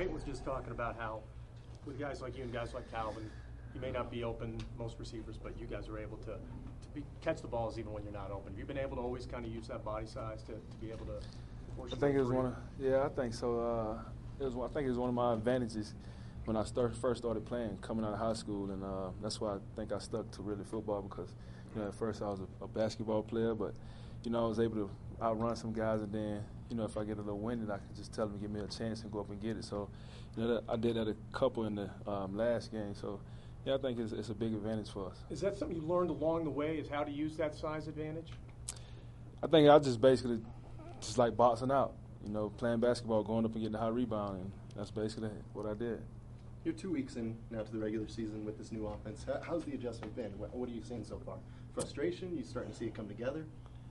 Peyton was just talking about how with guys like you and guys like Calvin, you may not be open, most receivers, but you guys are able to catch the balls even when you're not open. Have you been able to always kind of use that body size to be able to force I think it was I think so. I think it was one of my advantages when I first started playing, coming out of high school, and that's why I think I stuck to really football because, at first I was a basketball player, but, I was able to outrun some guys, and then, if I get a little winded, I can just tell them to give me a chance and go up and get it. So, I did that a couple in the last game. So, I think it's a big advantage for us. Is that something you learned along the way, is how to use that size advantage? I think I just basically just like boxing out, playing basketball, going up and getting a high rebound, and that's basically what I did. You're 2 weeks in now to the regular season with this new offense. How's the adjustment been? What are you seeing so far? Frustration? You starting to see it come together?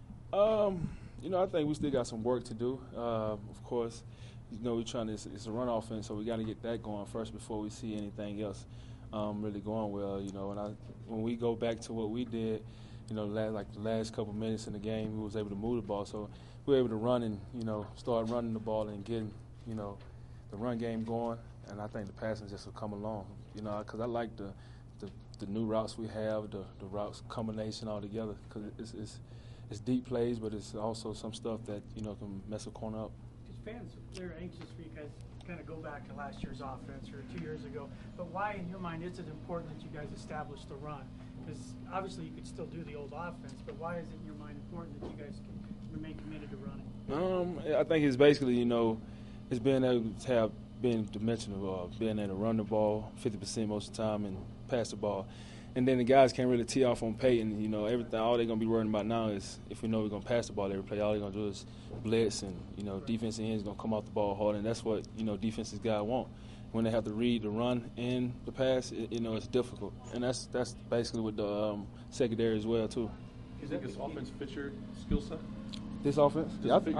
I think we still got some work to do. Of course, we're trying to. It's a run offense, so we got to get that going first before we see anything else really going well. When we go back to what we did, the last couple minutes in the game, we was able to move the ball, so we were able to run and start running the ball and getting the run game going. And I think the passing just will come along, because I like the new routes we have, the routes combination all together, because it's deep plays, but it's also some stuff that can mess a corner up. Because fans, they're anxious for you guys to kind of go back to last year's offense or 2 years ago. But why, in your mind, is it important that you guys establish the run? Because obviously you could still do the old offense, but why is it in your mind important that you guys can remain committed to running? I think it's basically, it's being able to have being dimensional, being able to run the ball 50% most of the time and pass the ball. And then the guys can't really tee off on Peyton. Everything, all they're going to be worrying about now is if we know we're going to pass the ball every play, all they're going to do is blitz, and, defensive ends going to come off the ball hard, and that's what, defensive guys want. When they have to read the run and the pass, it's difficult. And that's basically with the secondary as well, too. Do you think this offense fits your skill set? This offense? Yeah, I think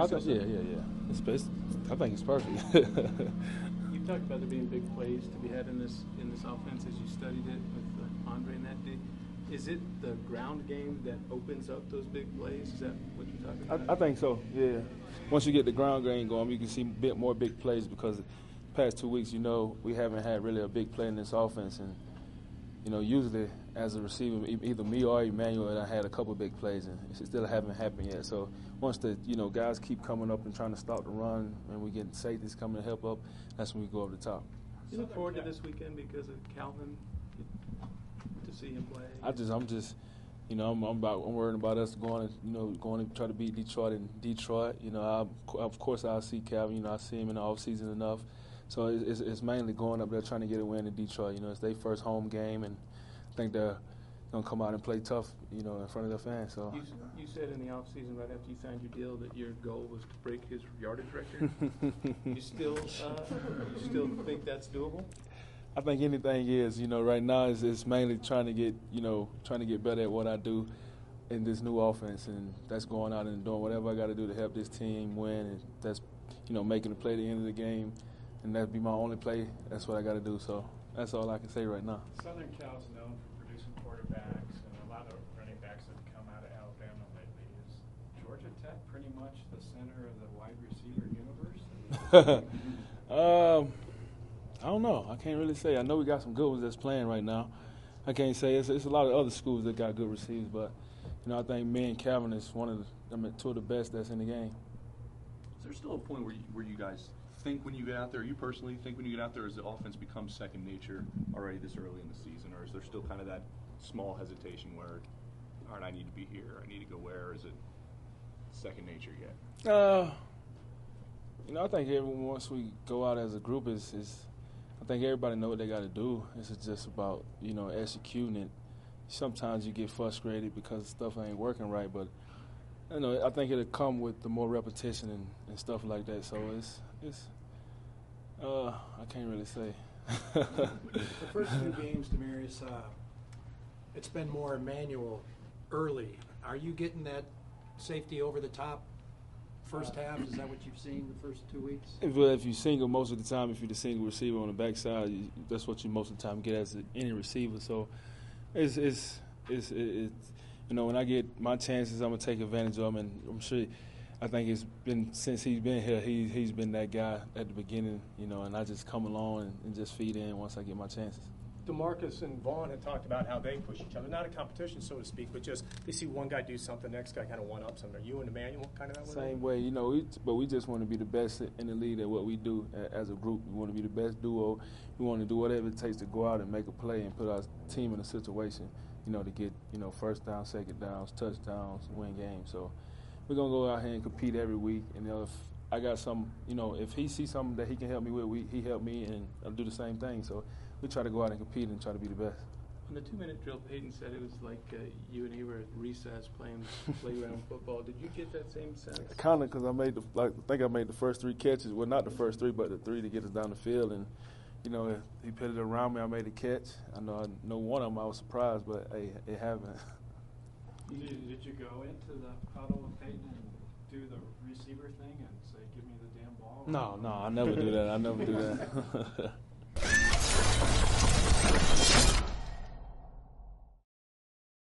it's perfect. You talked about there being big plays to be had in this offense as you studied it with Andre and that. Is it the ground game that opens up those big plays? Is that what you're talking about? I think so, yeah. Once you get the ground game going, you can see a bit more big plays because the past 2 weeks, we haven't had really a big play in this offense. And, usually as a receiver, either me or Emmanuel, and I had a couple of big plays, and it still haven't happened yet. So once the guys keep coming up and trying to stop the run, and we get safeties coming to help up, that's when we go over the top. You look forward to this weekend because of Calvin, to see him play? I'm worried about us going to try to beat Detroit in Detroit. Of course I'll see Calvin. I see him in the offseason enough. So it's mainly going up there trying to get a win in Detroit. It's their first home game, and I think they're going to come out and play tough, in front of their fans. So you said in the offseason right after you signed your deal that your goal was to break his yardage record. You still think that's doable? I think anything is. Right now it's mainly trying to get better at what I do in this new offense, and that's going out and doing whatever I got to do to help this team win, and that's making a play at the end of the game. And that'd be my only play. That's what I got to do. So that's all I can say right now. Southern Cal's known for producing quarterbacks, and a lot of running backs have come out of Alabama lately. Is Georgia Tech pretty much the center of the wide receiver universe? I don't know. I can't really say. I know we got some good ones that's playing right now. I can't say. It's a lot of other schools that got good receivers, but I think me and Calvin is two of the best that's in the game. Is there still a point where you guys think when you get out there, you personally think when you get out there, as the offense becomes second nature already this early in the season, or is there still kind of that small hesitation where, all right, I need to be here, I need to go where, or is it second nature yet? I think once we go out as a group, I think everybody know what they got to do. It's just about, executing it. Sometimes you get frustrated because stuff ain't working right, but, I think it'll come with the more repetition and stuff like that. So I can't really say. The first few games, Demaryius, it's been more manual early. Are you getting that safety over the top first half? Is that what you've seen the first 2 weeks? If you single most of the time, if you're the single receiver on the backside, that's what you most of the time get as any receiver. So it's when I get my chances, I'm gonna take advantage of them, and I'm sure I think it's been since he's been here. He's been that guy at the beginning, you know, and I just come along and just feed in once I get my chances. DeMarcus and Vaughn had talked about how they push each other. Not a competition, so to speak, but just they see one guy do something, the next guy kind of one-ups him. Are you and Emmanuel kind of that way? Same way, you know, but we just want to be the best in the league at what we do as a group. We want to be the best duo. We want to do whatever it takes to go out and make a play and put our team in a situation, you know, to get, you know, first down, second downs, touchdowns, win games. So we're going to go out here and compete every week. And if I got some, you know, if he sees something that he can help me with, he help me, and I'll do the same thing. So we try to go out and compete and try to be the best. On the 2-minute drill, Peyton said it was like you and he were at recess playing playground football. Did you get that same sense? Kind of, because I think I made the first 3 catches. Well, not the first 3, but the 3 to get us down the field. And, you know, he put it around me. I made a catch. I know one of them I was surprised, but hey, it happened. Did you go into the huddle with Peyton and do the receiver thing and say, "Give me the damn ball"? No, I never do that. I never do that.